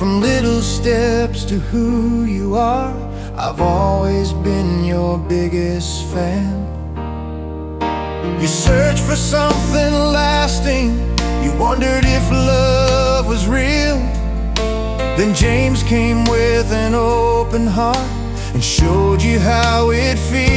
From little steps to who you are, I've always been your biggest fan. You searched for something lasting, you wondered if love was real. Then James came with an open heart and showed you how it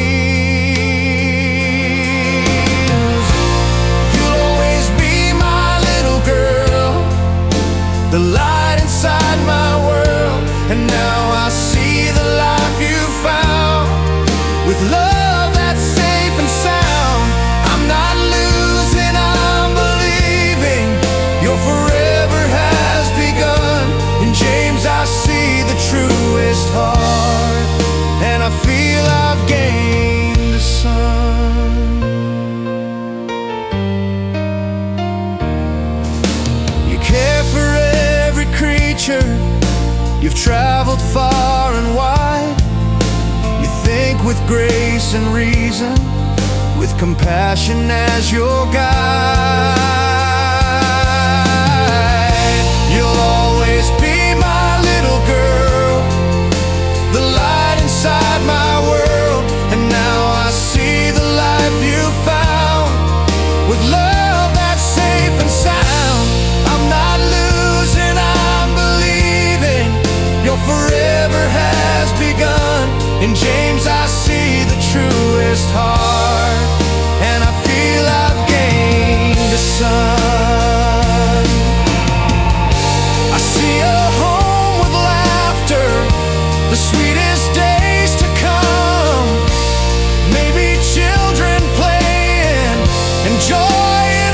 feels. You'll always be my little girl, the light inside my world. And now I see the life you found, with love that's safe and sound. I'm not losing, I'm believing. Your forever has begun. In James I see the truest heart, and I feel I've gained a son. You care for every creature, you've traveled far and wide. You think with grace and reason, with compassion as your guide. You'll always be my little girl, the light inside my world. And now I see the life you found, with love that's safe and sound. I'm not losing, I'm believing. Your forever has begun. In James I see the truest heart, and I feel I've gained a son. I see a home with laughter, the sweetest days to come. Maybe children playing and joy in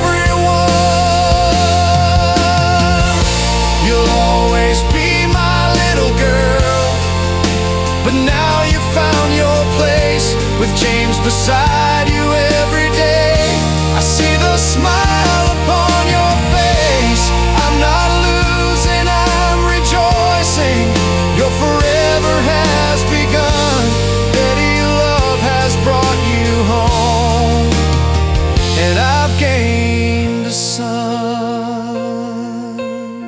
everyone. You'll always be my little girl, but now you found your place, with James beside you every day. I see the smile upon your face. I'm not losing, I'm rejoicing. Your forever has begun. Daddy, love has brought you home, and I've gained a son.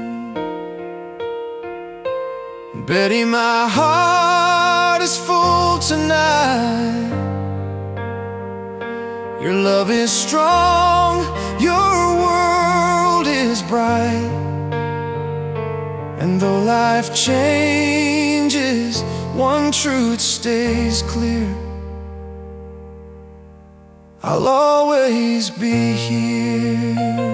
Betty, my heart is full tonight. Your love is strong, your world is bright. And though life changes, one truth stays clear: I'll always be here.